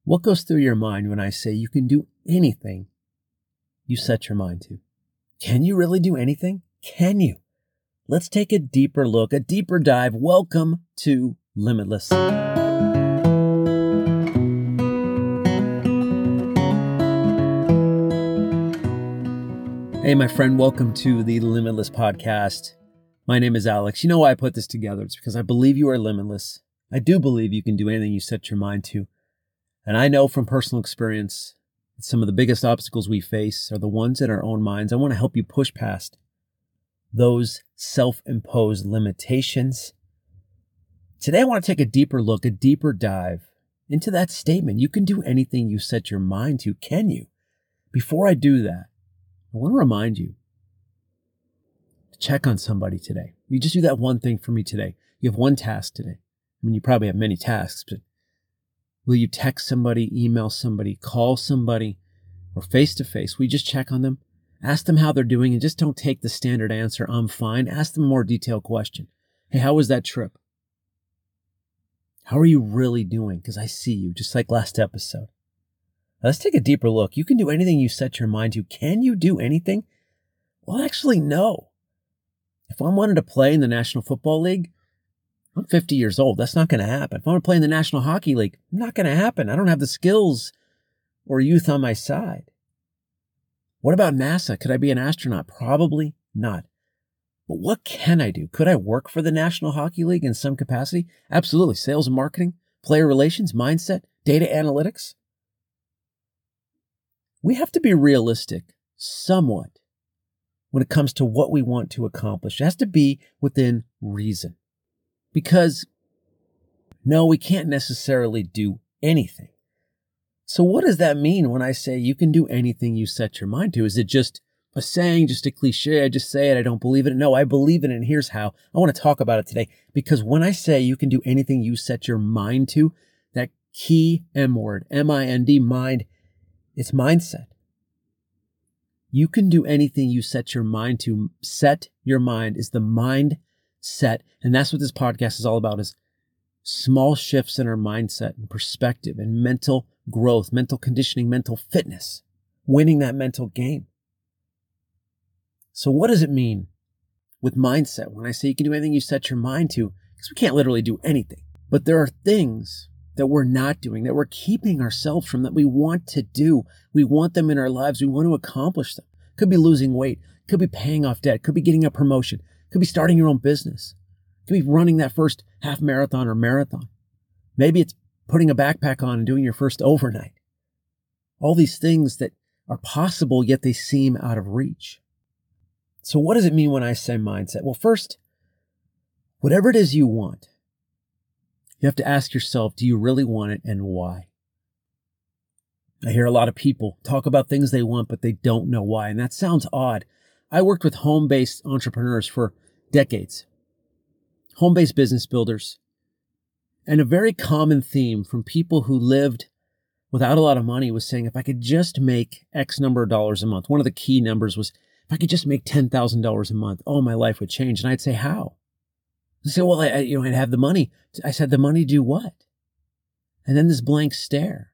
What goes through your mind when I say you can do anything you set your mind to? Can you really do anything? Can you? Let's take a deeper look, a deeper dive. Welcome to Limitless. Hey, my friend, welcome to the Limitless podcast. My name is Alex. You know why I put this together? It's because I believe you are limitless. I do believe you can do anything you set your mind to. And I know from personal experience that some of the biggest obstacles we face are the ones in our own minds. I want to help you push past those self-imposed limitations. Today, I want to take a deeper look, a deeper dive into that statement. You can do anything you set your mind to. Can you? Before I do that, I want to remind you to check on somebody today. You just do that one thing for me today. You have one task today. I mean, you probably have many tasks, but will you text somebody, email somebody, call somebody, or face-to-face? Will you just check on them? Ask them how they're doing, and just don't take the standard answer, I'm fine. Ask them a more detailed question. Hey, how was that trip? How are you really doing? Because I see you, just like last episode. Now, let's take a deeper look. You can do anything you set your mind to. Can you do anything? Well, actually, no. If I wanted to play in the National Football League, I'm 50 years old. That's not going to happen. If I want to play in the National Hockey League, not going to happen. I don't have the skills or youth on my side. What about NASA? Could I be an astronaut? Probably not. But what can I do? Could I work for the National Hockey League in some capacity? Absolutely. Sales and marketing, player relations, mindset, data analytics. We have to be realistic somewhat when it comes to what we want to accomplish. It has to be within reason. Because, no, we can't necessarily do anything. So what does that mean when I say you can do anything you set your mind to? Is it just a saying, just a cliche? I just say it, I don't believe it. No, I believe it, and here's how. I want to talk about it today. Because when I say you can do anything you set your mind to, that key M word, M-I-N-D, mind, it's mindset. You can do anything you set your mind to. Set your mind is the mind set. And that's what this podcast is all about, is small shifts in our mindset and perspective and mental growth, mental conditioning, mental fitness, winning that mental game. So what does it mean with mindset when I say you can do anything you set your mind to? Because we can't literally do anything. But there are things that we're not doing, that we're keeping ourselves from, that we want to do. We want them in our lives. We want to accomplish them. Could be losing weight. Could be paying off debt. Could be getting a promotion. Could be starting your own business. Could be running that first half marathon or marathon. Maybe it's putting a backpack on and doing your first overnight. All these things that are possible, yet they seem out of reach. So what does it mean when I say mindset? Well, first, whatever it is you want, you have to ask yourself, do you really want it and why? I hear a lot of people talk about things they want, but they don't know why. And that sounds odd. I worked with home-based entrepreneurs for decades, home-based business builders. And a very common theme from people who lived without a lot of money was saying, if I could just make X number of dollars a month, one of the key numbers was, if I could just make $10,000 a month, oh, my life would change. And I'd say, how? They say, well, I'd have the money. I said, the money do what? And then this blank stare.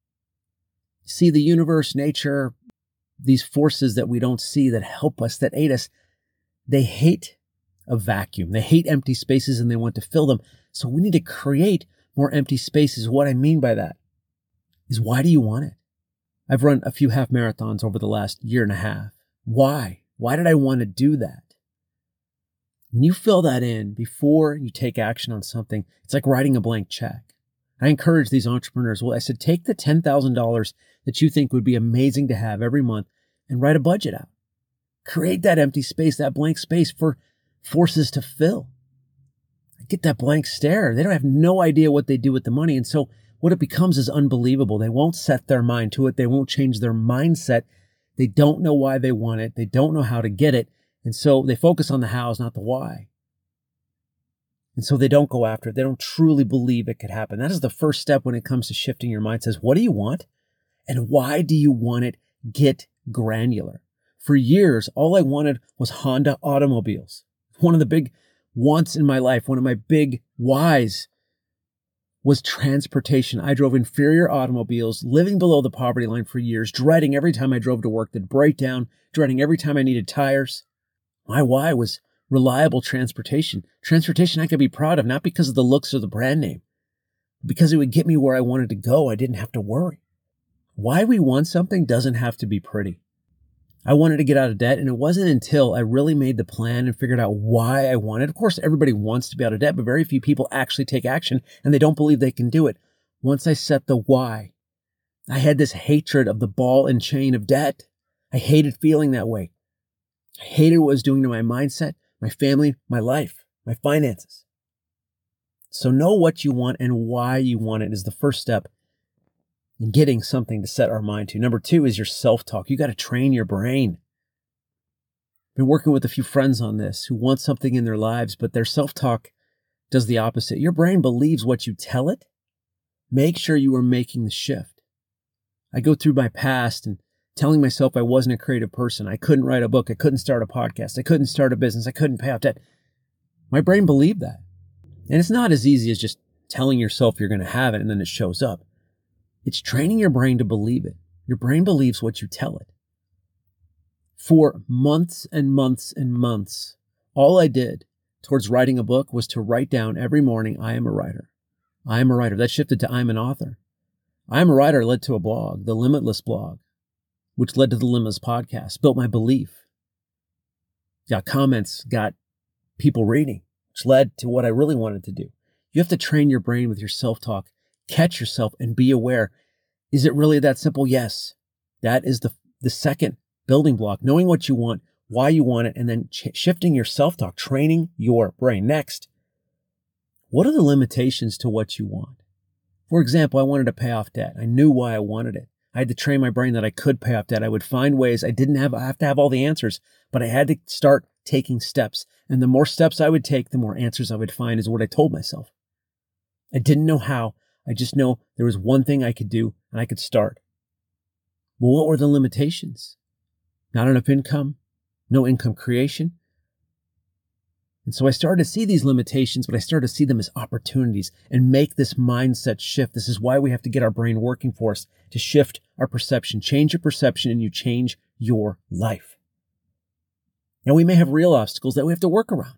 See, the universe, nature, these forces that we don't see that help us, that aid us, they hate a vacuum. They hate empty spaces and they want to fill them. So we need to create more empty spaces. What I mean by that is, why do you want it? I've run a few half marathons over the last year and a half. Why? Why did I want to do that? When you fill that in before you take action on something, it's like writing a blank check. I encourage these entrepreneurs. Well, I said, take the $10,000 that you think would be amazing to have every month and write a budget out. Create that empty space, that blank space for forces to fill. Get that blank stare. They don't have no idea what they do with the money. And so what it becomes is unbelievable. They won't set their mind to it. They won't change their mindset. They don't know why they want it. They don't know how to get it. And so they focus on the hows, not the why. And so they don't go after it. They don't truly believe it could happen. That is the first step when it comes to shifting your mind. It says, what do you want? And why do you want it? Get granular. For years, all I wanted was Honda automobiles. One of the big wants in my life, one of my big whys was transportation. I drove inferior automobiles, living below the poverty line for years, dreading every time I drove to work that'd break down, dreading every time I needed tires. My why was reliable transportation. Transportation I could be proud of, not because of the looks or the brand name, but because it would get me where I wanted to go. I didn't have to worry. Why we want something doesn't have to be pretty. I wanted to get out of debt, and it wasn't until I really made the plan and figured out why I wanted. Of course, everybody wants to be out of debt, but very few people actually take action, and they don't believe they can do it. Once I set the why, I had this hatred of the ball and chain of debt. I hated feeling that way. I hated what it was doing to my mindset, my family, my life, my finances. So know what you want and why you want it is the first step in getting something to set our mind to. Number 2 is your self-talk. You got to train your brain. I've been working with a few friends on this who want something in their lives, but their self-talk does the opposite. Your brain believes what you tell it. Make sure you are making the shift. I go through my past and telling myself I wasn't a creative person. I couldn't write a book. I couldn't start a podcast. I couldn't start a business. I couldn't pay off debt. My brain believed that. And it's not as easy as just telling yourself you're going to have it and then it shows up. It's training your brain to believe it. Your brain believes what you tell it. For months and months and months, all I did towards writing a book was to write down every morning, I am a writer. I am a writer. That shifted to I'm an author. I am a writer led to a blog, the Limitless blog, which led to the Limitless podcast, built my belief. Got comments, got people reading, which led to what I really wanted to do. You have to train your brain with your self-talk. Catch yourself and be aware. Is it really that simple? Yes. That is the second building block. Knowing what you want, why you want it, and then shifting your self-talk, training your brain. Next, what are the limitations to what you want? For example, I wanted to pay off debt. I knew why I wanted it. I had to train my brain that I could pay off debt. I would find ways. I have to have all the answers, but I had to start taking steps. And the more steps I would take, the more answers I would find is what I told myself. I didn't know how. I just know there was one thing I could do and I could start. Well, what were the limitations? Not enough income, no income creation. And so I started to see these limitations, but I started to see them as opportunities and make this mindset shift. This is why we have to get our brain working for us to shift our perception. Change your perception and you change your life. Now we may have real obstacles that we have to work around.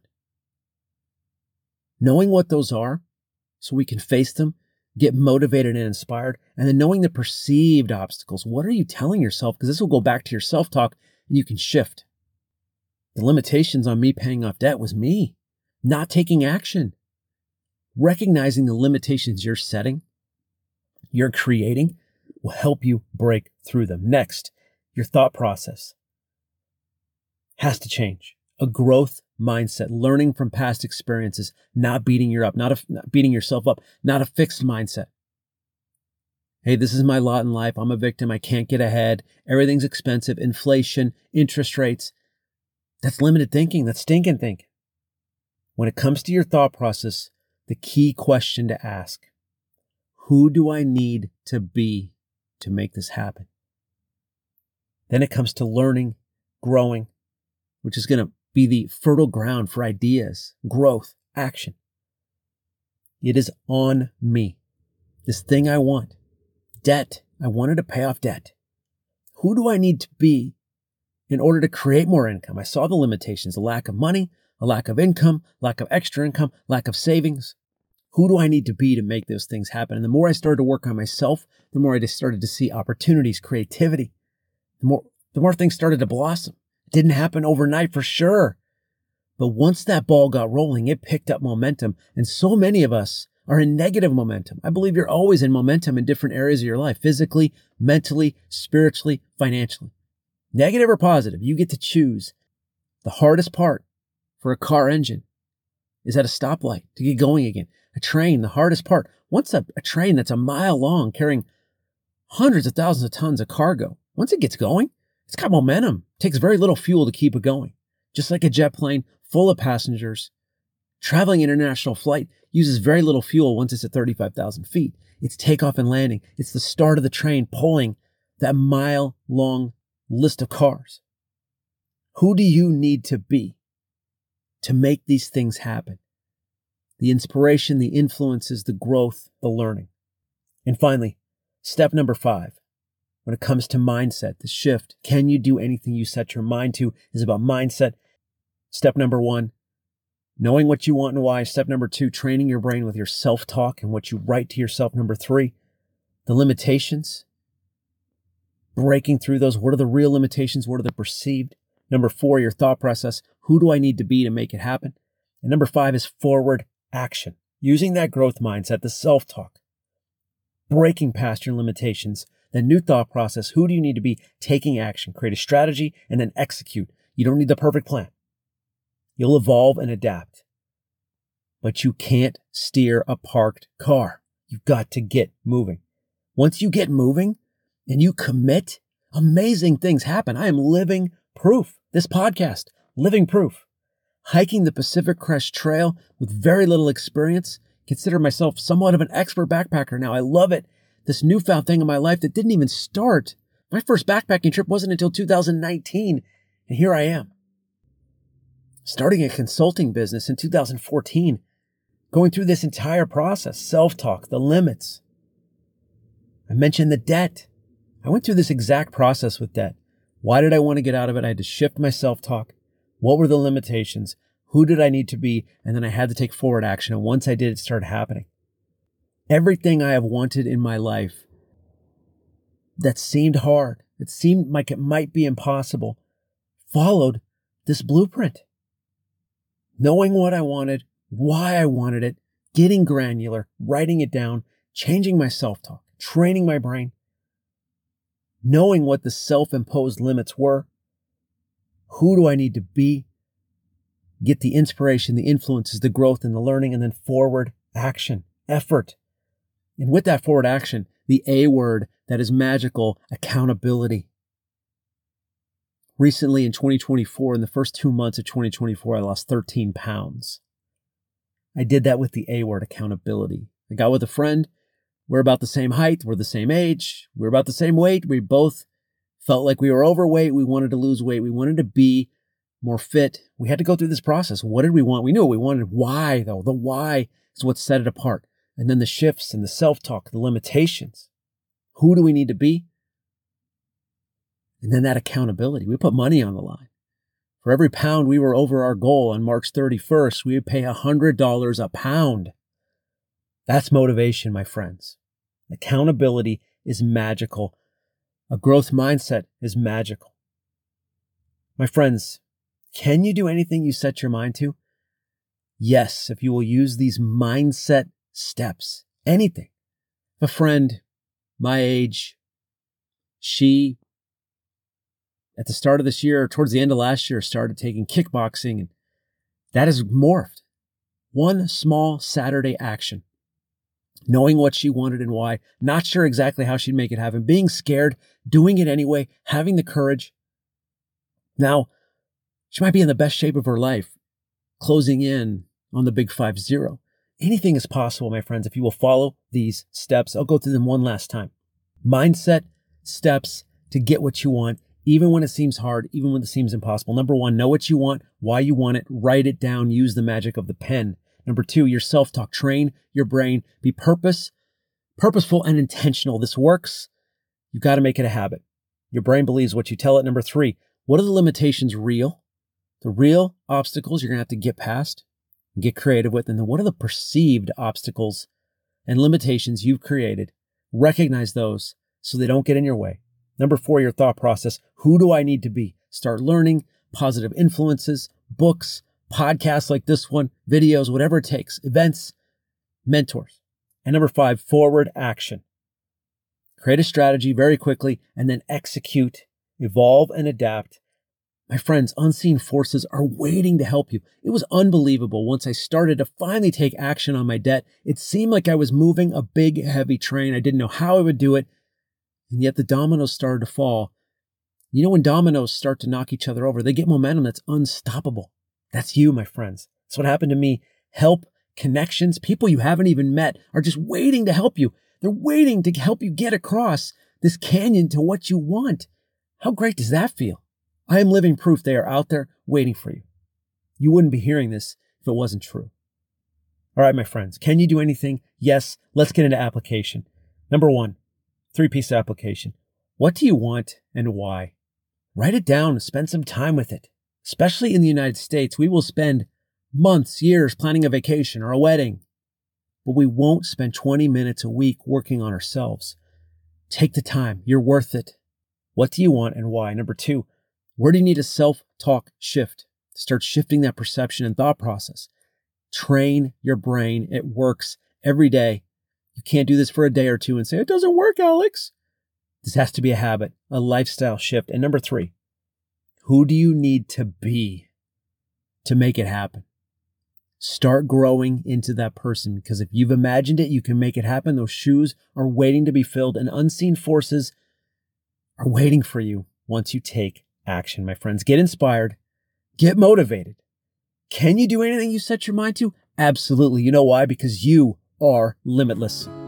Knowing what those are so we can face them, get motivated and inspired, and then knowing the perceived obstacles. What are you telling yourself? Because this will go back to your self-talk and you can shift. The limitations on me paying off debt was me not taking action. Recognizing the limitations you're setting, you're creating, will help you break through them. Next, your thought process has to change. A growth mindset, learning from past experiences, not beating not beating yourself up, not a fixed mindset. Hey, this is my lot in life. I'm a victim. I can't get ahead. Everything's expensive. Inflation, interest rates. That's limited thinking. That's stinking thinking. When it comes to your thought process, the key question to ask, who do I need to be to make this happen? Then it comes to learning, growing, which is going to be the fertile ground for ideas, growth, action. It is on me. This thing I want, debt. I wanted to pay off debt. Who do I need to be in order to create more income? I saw the limitations, a lack of money, a lack of income, lack of extra income, lack of savings. Who do I need to be to make those things happen? And the more I started to work on myself, the more I just started to see opportunities, creativity, the more things started to blossom. It didn't happen overnight for sure. But once that ball got rolling, it picked up momentum. And so many of us are in negative momentum. I believe you're always in momentum in different areas of your life, physically, mentally, spiritually, financially. Negative or positive, you get to choose. The hardest part for a car engine is at a stoplight to get going again. A train, the hardest part. Once a train that's a mile long carrying hundreds of thousands of tons of cargo, once it gets going, it's got momentum. It takes very little fuel to keep it going. Just like a jet plane full of passengers, traveling international flight uses very little fuel once it's at 35,000 feet. It's takeoff and landing. It's the start of the train pulling that mile-long list of cars. Who do you need to be to make these things happen? the inspiration, the influences, the growth, the learning. And finally, step number 5, when it comes to mindset, the shift, can you do anything you set your mind to, is about mindset. Step number 1, knowing what you want and why. Step number 2, training your brain with your self-talk and what you write to yourself. Number 3, the limitations, breaking through those. What are the real limitations? What are the perceived? Number 4, your thought process. Who do I need to be to make it happen? And number 5 is forward action. Using that growth mindset, the self-talk, breaking past your limitations, the new thought process. Who do you need to be? Taking action, create a strategy, and then execute. You don't need the perfect plan. You'll evolve and adapt. But you can't steer a parked car. You've got to get moving. Once you get moving and you commit, amazing things happen. I am living proof. This podcast, living proof. Hiking the Pacific Crest Trail with very little experience. Consider myself somewhat of an expert backpacker now. I love it. This newfound thing in my life that didn't even start. My first backpacking trip wasn't until 2019. And here I am. Starting a consulting business in 2014. Going through this entire process. Self-talk, the limits. I mentioned the debt. I went through this exact process with debt. Why did I want to get out of it? I had to shift my self-talk. What were the limitations? Who did I need to be? And then I had to take forward action. And once I did, it started happening. Everything I have wanted in my life that seemed hard, that seemed like it might be impossible, followed this blueprint. Knowing what I wanted, why I wanted it, getting granular, writing it down, changing my self-talk, training my brain, knowing what the self-imposed limits were. Who do I need to be? Get the inspiration, the influences, the growth, and the learning, and then forward action, effort. And with that forward action, the A word that is magical, accountability. Recently in 2024, in the first 2 months of 2024, I lost 13 pounds. I did that with the A word, accountability. I got with a friend. We're about the same height. We're the same age. We're about the same weight. We both felt like we were overweight. We wanted to lose weight. We wanted to be more fit. We had to go through this process. What did we want? We knew what we wanted. Why, though? The why is what set it apart. And then the shifts and the self-talk, the limitations. Who do we need to be? And then that accountability. We put money on the line. For every pound we were over our goal on March 31st, we would pay $100 a pound. That's motivation, my friends. Accountability is magical. A growth mindset is magical. My friends, can you do anything you set your mind to? Yes, if you will use these mindset steps. Anything. A friend, my age, she, at the start of this year, towards the end of last year, started taking kickboxing, and that has morphed. One small Saturday action. Knowing what she wanted and why, not sure exactly how she'd make it happen, being scared, doing it anyway, having the courage. Now, she might be in the best shape of her life, closing in on the big 5-0. Anything is possible, my friends, if you will follow these steps. I'll go through them one last time. Mindset steps to get what you want, even when it seems hard, even when it seems impossible. Number 1, know what you want, why you want it, write it down, use the magic of the pen. Number 2, your self-talk, train your brain, be purposeful and intentional. This works. You've got to make it a habit. Your brain believes what you tell it. Number 3, what are the limitations real? The real obstacles you're going to have to get past and get creative with. And then what are the perceived obstacles and limitations you've created? Recognize those so they don't get in your way. Number 4, your thought process. Who do I need to be? Start learning, positive influences, books, podcasts like this one, videos, whatever it takes, events, mentors. And number 5, forward action. Create a strategy very quickly and then execute, evolve, and adapt. My friends, unseen forces are waiting to help you. It was unbelievable once I started to finally take action on my debt. It seemed like I was moving a big, heavy train. I didn't know how I would do it. And yet the dominoes started to fall. You know, when dominoes start to knock each other over, they get momentum that's unstoppable. That's you, my friends. That's what happened to me. Help, connections, people you haven't even met are just waiting to help you. They're waiting to help you get across this canyon to what you want. How great does that feel? I am living proof they are out there waiting for you. You wouldn't be hearing this if it wasn't true. All right, my friends, can you do anything? Yes. Let's get into application. Number 1, 3-piece application. What do you want and why? Write it down and spend some time with it. Especially in the United States, we will spend months, years planning a vacation or a wedding, but we won't spend 20 minutes a week working on ourselves. Take the time. You're worth it. What do you want and why? Number 2, where do you need a self-talk shift? Start shifting that perception and thought process. Train your brain. It works every day. You can't do this for a day or two and say, it doesn't work, Alex. This has to be a habit, a lifestyle shift. And number 3, who do you need to be to make it happen? Start growing into that person, because if you've imagined it, you can make it happen. Those shoes are waiting to be filled, and unseen forces are waiting for you once you take action, my friends. Get inspired. Get motivated. Can you do anything you set your mind to? Absolutely. You know why? Because you are limitless.